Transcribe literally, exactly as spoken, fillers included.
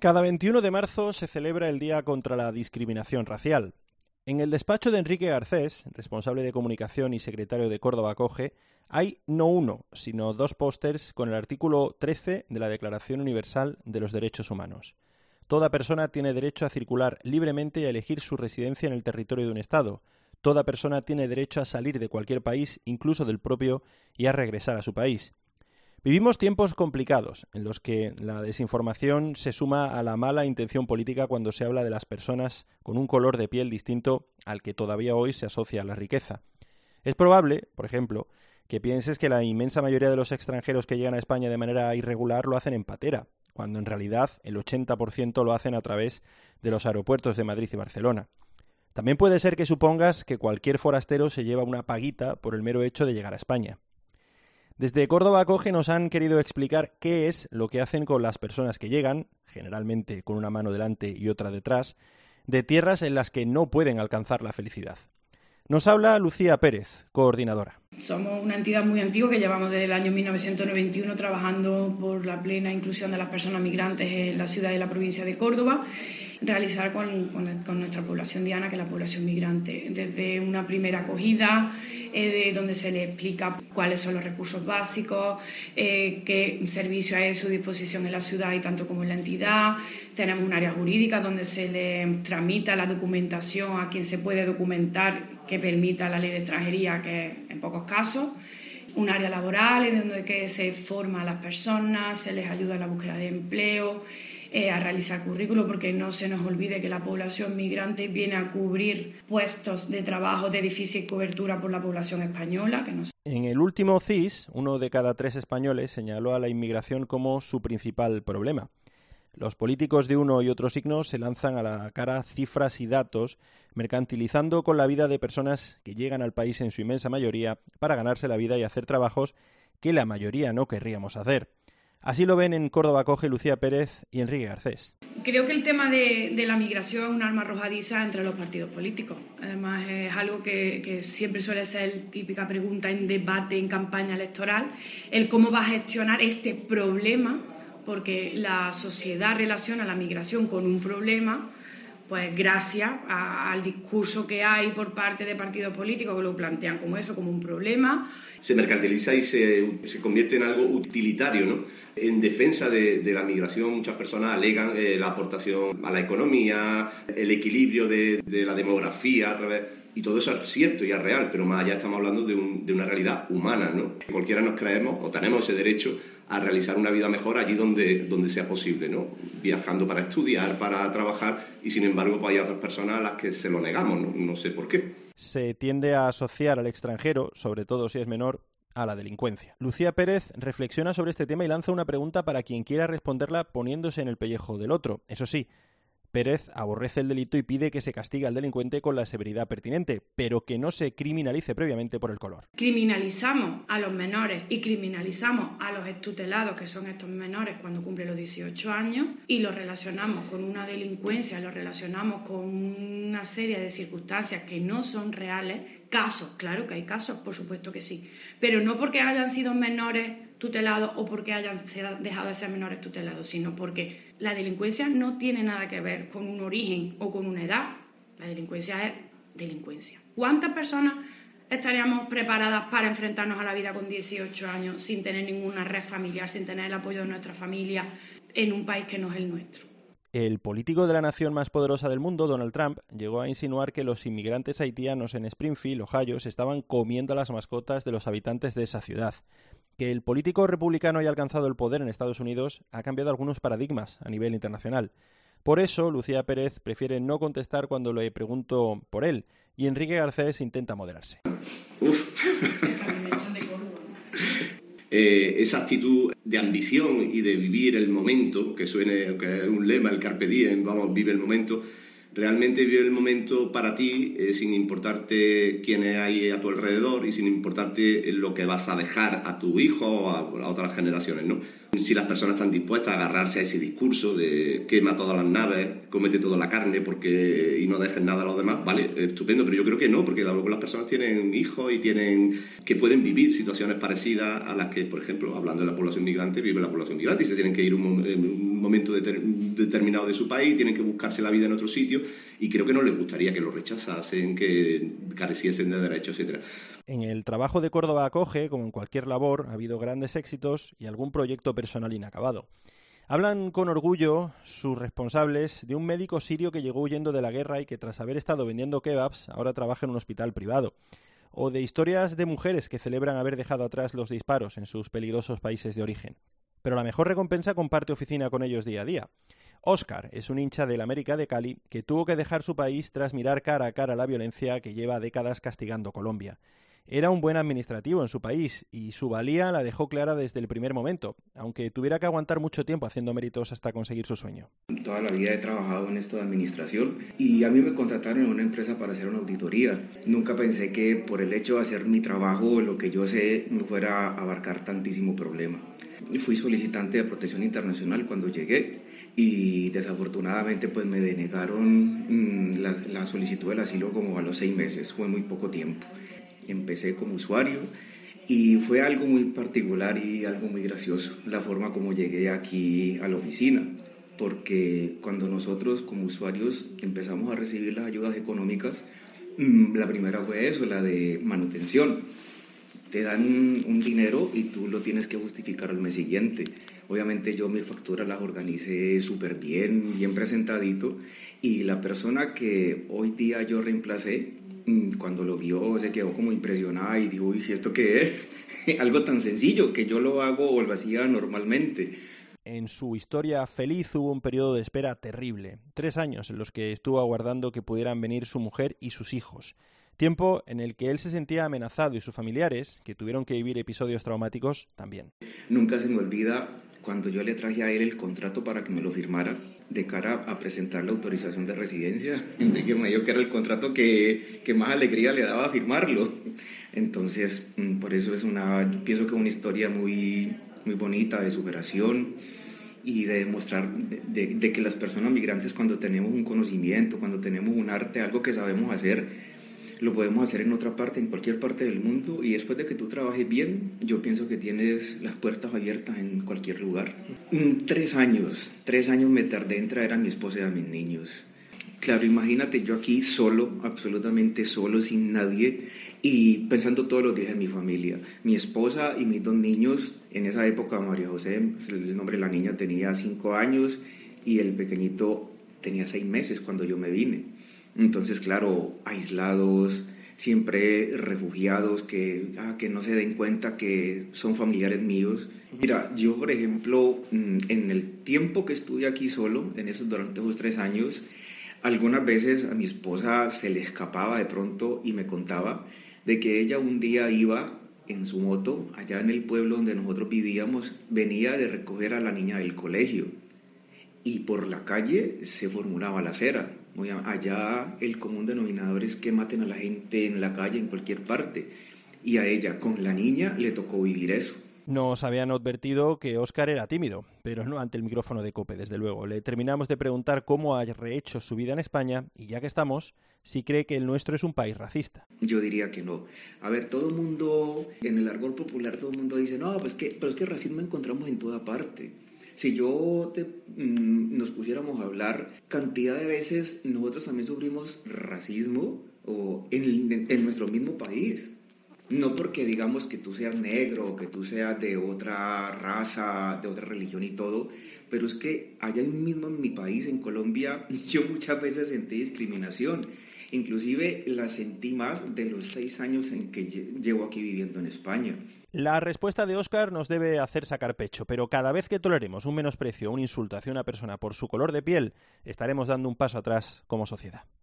Cada veintiuno de marzo se celebra el Día contra la Discriminación Racial. En el despacho de Enrique Garcés, responsable de comunicación y secretario de Córdoba Acoge, hay no uno, sino dos pósters con el artículo trece de la Declaración Universal de los Derechos Humanos. Toda persona tiene derecho a circular libremente y a elegir su residencia en el territorio de un Estado. Toda persona tiene derecho a salir de cualquier país, incluso del propio, y a regresar a su país. Vivimos tiempos complicados, en los que la desinformación se suma a la mala intención política cuando se habla de las personas con un color de piel distinto al que todavía hoy se asocia a la riqueza. Es probable, por ejemplo, que pienses que la inmensa mayoría de los extranjeros que llegan a España de manera irregular lo hacen en patera, cuando en realidad el ochenta por ciento lo hacen a través de los aeropuertos de Madrid y Barcelona. También puede ser que supongas que cualquier forastero se lleva una paguita por el mero hecho de llegar a España. Desde Córdoba Acoge nos han querido explicar qué es lo que hacen con las personas que llegan, generalmente con una mano delante y otra detrás, de tierras en las que no pueden alcanzar la felicidad. Nos habla Lucía Pérez, coordinadora. Somos una entidad muy antigua que llevamos desde el año mil novecientos noventa y uno trabajando por la plena inclusión de las personas migrantes en la ciudad y la provincia de Córdoba, realizar con, con, con nuestra población diana, que es la población migrante, desde una primera acogida, eh, de donde se le explica cuáles son los recursos básicos, eh, qué servicio hay a su disposición en la ciudad y tanto como en la entidad. Tenemos un área jurídica donde se le tramita la documentación a quien se puede documentar que permita la ley de extranjería, que en pocos casos. Un área laboral en donde que se forma a las personas, se les ayuda en la búsqueda de empleo, eh, a realizar currículo, porque no se nos olvide que la población migrante viene a cubrir puestos de trabajo de difícil cobertura por la población española. Que no... En el último C I S, uno de cada tres españoles señaló a la inmigración como su principal problema. Los políticos de uno y otro signo se lanzan a la cara cifras y datos, mercantilizando con la vida de personas que llegan al país en su inmensa mayoría para ganarse la vida y hacer trabajos que la mayoría no querríamos hacer. Así lo ven en Córdoba Acoge Lucía Pérez y Enrique Garcés. Creo que el tema de, de la migración es un arma arrojadiza entre los partidos políticos. Además, es algo que, que siempre suele ser típica pregunta en debate, en campaña electoral, el cómo va a gestionar este problema, porque la sociedad relaciona la migración con un problema, pues gracias a, al discurso que hay por parte de partidos políticos que lo plantean como eso, como un problema. Se mercantiliza y se, se convierte en algo utilitario, ¿no? En defensa de, de la migración, muchas personas alegan eh, la aportación a la economía, el equilibrio de, de la demografía a través... Y todo eso es cierto y es real, pero más allá estamos hablando de, un, de una realidad humana, ¿no? Cualquiera nos creemos o tenemos ese derecho a realizar una vida mejor allí donde, donde sea posible, ¿no? Viajando para estudiar, para trabajar, y sin embargo pues hay otras personas a las que se lo negamos, ¿no? No sé por qué. Se tiende a asociar al extranjero, sobre todo si es menor, a la delincuencia. Lucía Pérez reflexiona sobre este tema y lanza una pregunta para quien quiera responderla poniéndose en el pellejo del otro. Eso sí, Pérez aborrece el delito y pide que se castigue al delincuente con la severidad pertinente, pero que no se criminalice previamente por el color. Criminalizamos a los menores y criminalizamos a los extutelados, que son estos menores cuando cumplen los dieciocho años, y los relacionamos con una delincuencia, los relacionamos con una serie de circunstancias que no son reales. Casos, claro que hay casos, por supuesto que sí, pero no porque hayan sido menores tutelados o porque hayan dejado de ser menores tutelados, sino porque la delincuencia no tiene nada que ver con un origen o con una edad. La delincuencia es delincuencia. ¿Cuántas personas estaríamos preparadas para enfrentarnos a la vida con dieciocho años sin tener ninguna red familiar, sin tener el apoyo de nuestra familia en un país que no es el nuestro? El político de la nación más poderosa del mundo, Donald Trump, llegó a insinuar que los inmigrantes haitianos en Springfield, Ohio, se estaban comiendo a las mascotas de los habitantes de esa ciudad. Que el político republicano haya alcanzado el poder en Estados Unidos ha cambiado algunos paradigmas a nivel internacional. Por eso, Lucía Pérez prefiere no contestar cuando le pregunto por él, y Enrique Garcés intenta moderarse. Uf. Eh, esa actitud de ambición y de vivir el momento, que suene, que es un lema, el carpe diem, vamos, vive el momento, realmente vive el momento para ti, eh, sin importarte quién hay a tu alrededor y sin importarte lo que vas a dejar a tu hijo o a, a otras generaciones, ¿no? Si las personas están dispuestas a agarrarse a ese discurso de quema todas las naves, cómete toda la carne porque y no dejes nada a los demás, vale, estupendo, pero yo creo que no, porque las personas tienen hijos y tienen que pueden vivir situaciones parecidas a las que, por ejemplo, hablando de la población migrante, vive la población migrante y se tienen que ir un, un un momento deter, determinado de su país, tienen que buscarse la vida en otro sitio y creo que no les gustaría que lo rechazasen, que careciesen de derechos, etcétera. En el trabajo de Córdoba Acoge, como en cualquier labor, ha habido grandes éxitos y algún proyecto personal inacabado. Hablan con orgullo sus responsables de un médico sirio que llegó huyendo de la guerra y que tras haber estado vendiendo kebabs ahora trabaja en un hospital privado. O de historias de mujeres que celebran haber dejado atrás los disparos en sus peligrosos países de origen. Pero la mejor recompensa comparte oficina con ellos día a día. Óscar es un hincha del América de Cali que tuvo que dejar su país tras mirar cara a cara la violencia que lleva décadas castigando Colombia. Era un buen administrativo en su país y su valía la dejó clara desde el primer momento, aunque tuviera que aguantar mucho tiempo haciendo méritos hasta conseguir su sueño. Toda la vida he trabajado en esto de administración y a mí me contrataron en una empresa para hacer una auditoría. Nunca pensé que por el hecho de hacer mi trabajo, lo que yo sé, me fuera a abarcar tantísimo problema. Fui solicitante de protección internacional cuando llegué y desafortunadamente pues me denegaron la, la solicitud del asilo como a los seis meses, fue muy poco tiempo. Empecé como usuario y fue algo muy particular y algo muy gracioso la forma como llegué aquí a la oficina, porque cuando nosotros como usuarios empezamos a recibir las ayudas económicas, la primera fue eso, la de manutención. Te dan un dinero y tú lo tienes que justificar al mes siguiente. Obviamente yo mis facturas las organicé súper bien, bien presentadito, y la persona que hoy día yo reemplacé, cuando lo vio se quedó como impresionada y dijo, uy, ¿esto qué es? Algo tan sencillo que yo lo hago o lo hacía normalmente. En su historia feliz hubo un periodo de espera terrible, tres años en los que estuvo aguardando que pudieran venir su mujer y sus hijos. Tiempo en el que él se sentía amenazado y sus familiares, que tuvieron que vivir episodios traumáticos, también. Nunca se me olvida cuando yo le traje a él el contrato para que me lo firmara, de cara a presentar la autorización de residencia, de que me dijo que era el contrato que, que más alegría le daba a firmarlo. Entonces, por eso es una, yo pienso que es una historia muy, muy bonita de superación y de demostrar de, de, de que las personas migrantes, cuando tenemos un conocimiento, cuando tenemos un arte, algo que sabemos hacer, lo podemos hacer en otra parte, en cualquier parte del mundo, y después de que tú trabajes bien, yo pienso que tienes las puertas abiertas en cualquier lugar. Tres años, tres años me tardé en traer a mi esposa y a mis niños. Claro, imagínate yo aquí solo, absolutamente solo, sin nadie, y pensando todos los días en mi familia. Mi esposa y mis dos niños, en esa época María José, el nombre de la niña, tenía cinco años, y el pequeñito tenía seis meses cuando yo me vine. Entonces, claro, aislados, siempre refugiados, que, ah, que no se den cuenta que son familiares míos. Mira, yo, por ejemplo, en el tiempo que estuve aquí solo, en esos, durante esos tres años, algunas veces a mi esposa se le escapaba de pronto y me contaba de que ella un día iba en su moto, allá en el pueblo donde nosotros vivíamos, venía de recoger a la niña del colegio y por la calle se formó una balacera. Allá el común denominador es que maten a la gente en la calle, en cualquier parte, y a ella, con la niña, le tocó vivir eso. Nos habían advertido que Óscar era tímido, pero no ante el micrófono de COPE, desde luego. Le terminamos de preguntar cómo ha rehecho su vida en España y, ya que estamos, si cree que el nuestro es un país racista. Yo diría que no. A ver, todo el mundo, en el argot popular, todo el mundo dice, no, pues que, pero es que racismo encontramos en toda parte. Si yo te, mmm, nos pusiéramos a hablar, cantidad de veces nosotros también sufrimos racismo o en, en, en nuestro mismo país. No porque digamos que tú seas negro o que tú seas de otra raza, de otra religión y todo, pero es que allá mismo en mi país, en Colombia, yo muchas veces sentí discriminación. Inclusive la sentí más de los seis años en que llevo aquí viviendo en España. La respuesta de Óscar nos debe hacer sacar pecho, pero cada vez que toleremos un menosprecio o un insulto hacia una persona por su color de piel, estaremos dando un paso atrás como sociedad.